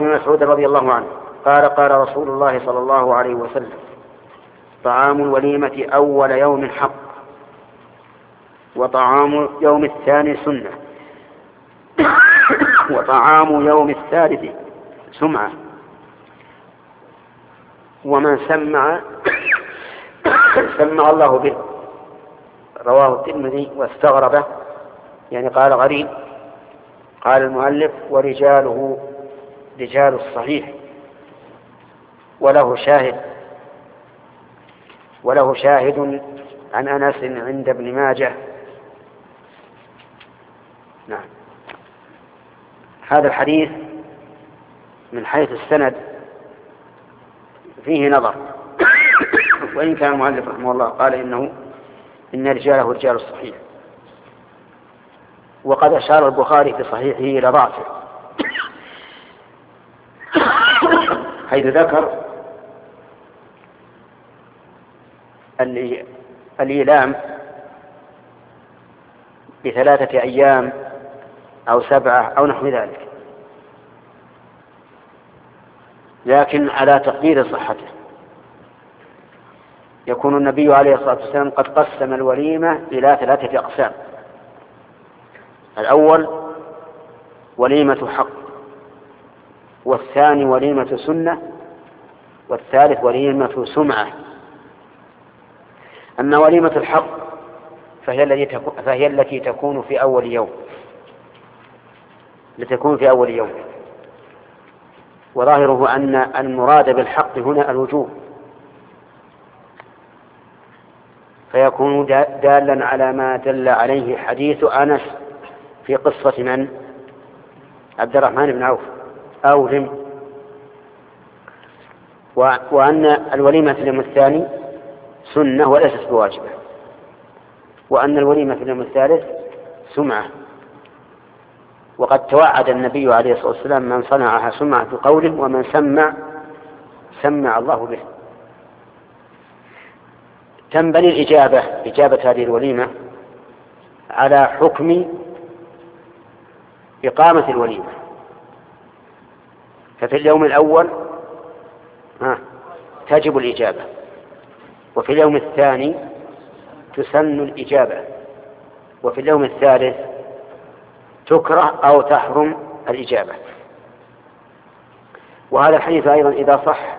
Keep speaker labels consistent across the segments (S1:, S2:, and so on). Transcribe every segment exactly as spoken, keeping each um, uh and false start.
S1: ابن مسعود رضي الله عنه قال قال رسول الله صلى الله عليه وسلم: طعام الوليمة أول يوم حق، وطعام يوم الثاني سنة، وطعام يوم الثالث سمعة، ومن سمع سمع الله به. رواه الترمذي واستغربه، يعني قال غريب. قال المؤلف: ورجاله رجال الصحيح، وله شاهد وله شاهد عن أنس عند ابن ماجه. نعم. هذا الحديث من حيث السند فيه نظر، وإن كان المؤلف رحمه الله قال إنه إن رجاله رجال الصحيح، وقد أشار البخاري في صحيحه إلى ضعفه، حيث ذكر الإيلام بثلاثة أيام أو سبعة أو نحو ذلك، لكن على تقدير صحته. يكون النبي عليه الصلاة والسلام قد قسم الوليمة إلى ثلاثة أقسام: الأول وليمة حق، والثاني وليمة سنة، والثالث وليمة سمعة. أما وليمة الحق فهي التي فهي التي تكون في أول يوم لتكون في أول يوم وظاهره أن المراد بالحق هنا الوجوب، فيكون دالا على ما دل عليه حديث أنس في قصة من؟ عبد الرحمن بن عوف أولم. وأن الوليمة في اليوم الثاني سنة وليست بواجبة، وأن الوليمة في اليوم الثالث سمعة. وقد توعد النبي عليه الصلاة والسلام: من صنعها سمعة بقوله، ومن سمع سمع الله به. تنبني الإجابة إجابة هذه الوليمة على حكم إقامة الوليمة. ففي اليوم الأول ها تجب الإجابة، وفي اليوم الثاني تسن الإجابة، وفي اليوم الثالث تكره أو تحرم الإجابة. وهذا الحديث أيضا إذا صح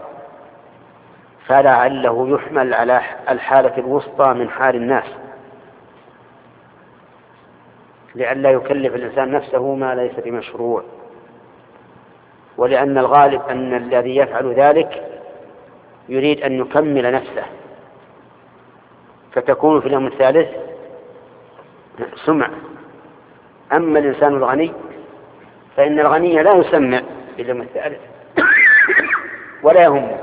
S1: فلعله يحمل على الحالة الوسطى من حال الناس، لئلا يكلف الإنسان نفسه ما ليس بمشروع، ولأن الغالب أن الذي يفعل ذلك يريد أن يكمل نفسه، فتكون في اليوم الثالث سمع. أما الإنسان الغني فإن الغني لا يسمع في اليوم الثالث ولا يهمه،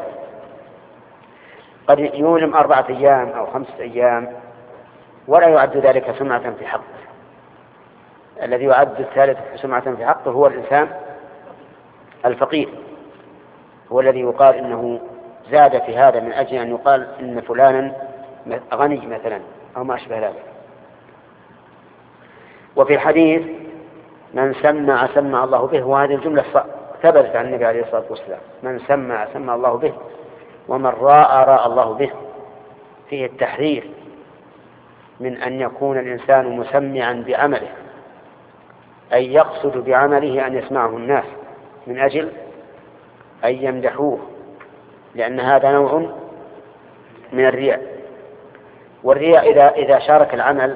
S1: قد يولم أربعة أيام أو خمسة أيام ولا يعد ذلك سمعة في حقه. الذي يعد الثالث سمعة في حقه هو الإنسان الفقير، هو الذي يقال إنه زاد في هذا من أجل أن يقال إن فلانا غني مثلا أو ما أشبه ذلك. وفي الحديث: من سمع سمع الله به، وهذه الجملة ثبتت عن النبي عليه الصلاة والسلام: من سمع سمع الله به، ومن راى راى الله به. فيه التحذير من أن يكون الإنسان مسمعا بعمله، أي يقصد بعمله أن يسمعه الناس من أجل أن يمدحوه، لأن هذا نوع من الرياء. والرياء إذا إذا شارك العمل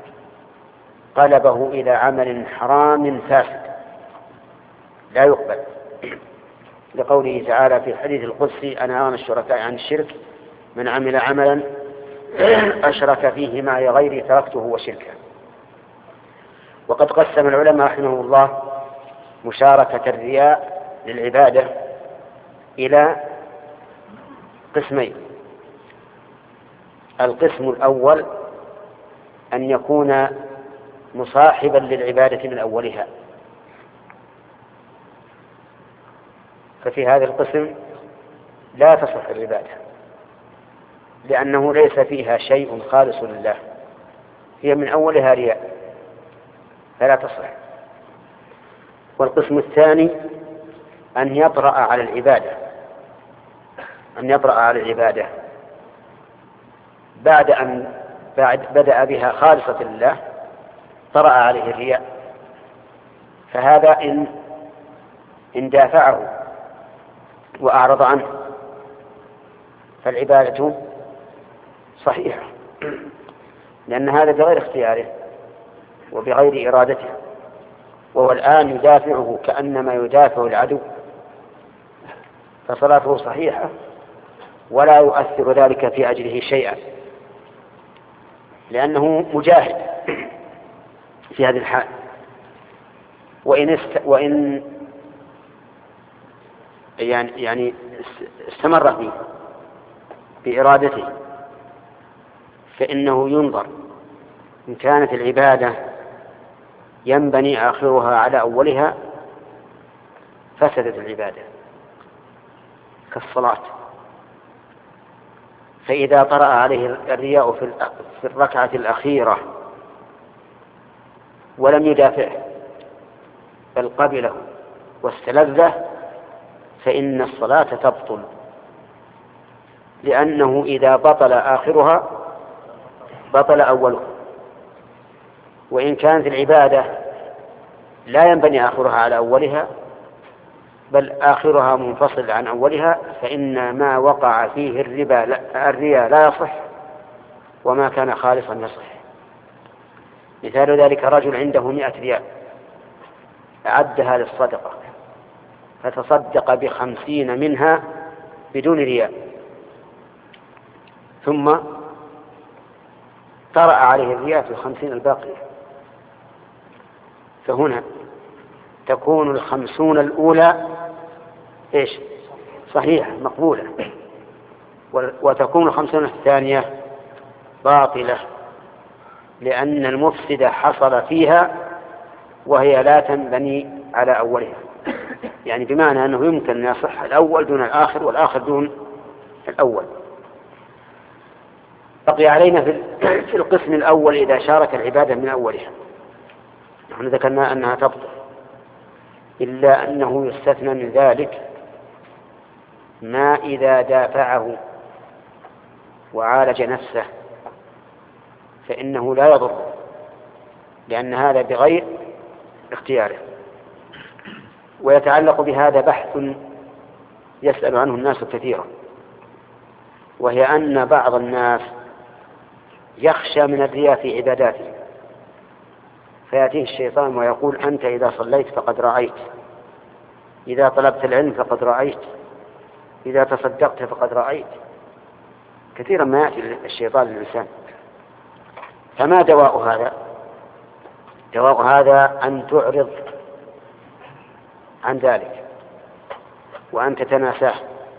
S1: قلبه إلى عمل حرام فاسد لا يقبل، لقوله تعالى في الحديث القدسي: أنا أغنى الشركاء عن الشرك، من عمل عملا أشرك فيه معي غيري تركته وشركه. وقد قسم العلماء رحمهم الله مشاركة الرياء للعبادة إلى قسمين: القسم الأول أن يكون مصاحبا للعبادة من أولها، ففي هذا القسم لا تصح العبادة، لأنه ليس فيها شيء خالص لله، هي من أولها رياء فلا تصح. والقسم الثاني أن يطرأ على العبادة أن يطرأ على العبادة بعد أن بعد بدأ بها خالصة لله طرأ عليه الرياء، فهذا إن إن دافعه وأعرض عنه فالعبادة صحيحة، لأن هذا بغير اختياره وبغير إرادته، وهو الآن يدافعه كأنما يدافع العدو، فصلاته صحيحة ولا يؤثر ذلك في أجله شيئا، لأنه مجاهد في هذه الحال. وإن است... وإن يعني يعني استمر فيه بإرادته فإنه ينظر إن كانت العبادة ينبني آخرها على أولها فسدت العبادة كالصلاة. فإذا طرأ عليه الرياء في الركعة الأخيرة ولم يدافعه بل قبله واستلذه فإن الصلاة تبطل، لأنه إذا بطل آخرها بطل أولها. وإن كانت العبادة لا ينبني آخرها على أولها بل آخرها منفصل عن أولها فإن ما وقع فيه الربا الرياء لا يصح، وما كان خالصا يصح. مثال ذلك رجل عنده مئة ريال أعدها للصدقة فتصدق بخمسين منها بدون رياء، ثم طرأ عليه الرياء في الخمسين الباقية، فهنا تكون الخمسون الأولى إيش؟ صحيحة مقبولة، وتكون الخمسون الثانية باطلة، لأن المفسد حصل فيها وهي لا تنبني على أولها، يعني بمعنى أنه يمكن أن يصح الأول دون الآخر والآخر دون الأول. بقي علينا في القسم الأول إذا شارك العبادة من أولها، نحن ذكرنا أنها تبطل، إلا أنه يستثنى من ذلك ما إذا دافعه وعالج نفسه فإنه لا يضر، لأن هذا بغير اختياره. ويتعلق بهذا بحث يسأل عنه الناس كثيرا، وهي أن بعض الناس يخشى من الرياء في عباداته، فيأتيه الشيطان ويقول أنت إذا صليت فقد رأيت، إذا طلبت العلم فقد رأيت، إذا تصدقت فقد رأيت. كثيرا ما يأتي الشيطان للإنسان. فما دواء هذا؟ دواء هذا أن تعرض عن ذلك وأن تتناساه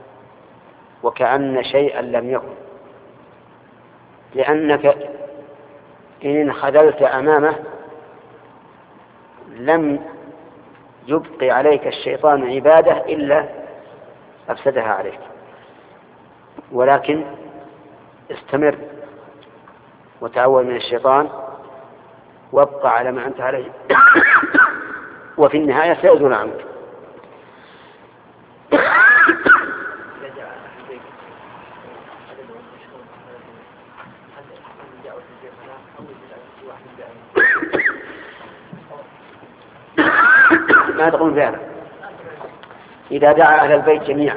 S1: وكأن شيئا لم يكن، لأنك إن انخذلت أمامه لم يبقي عليك الشيطان عبادة إلا أفسدها عليك. ولكن استمر وتعوذ من الشيطان وابقى على ما أنت عليه وفي النهاية سيزول عنك. ما تقول بهذا؟ إذا دعا أهل البيت جميعا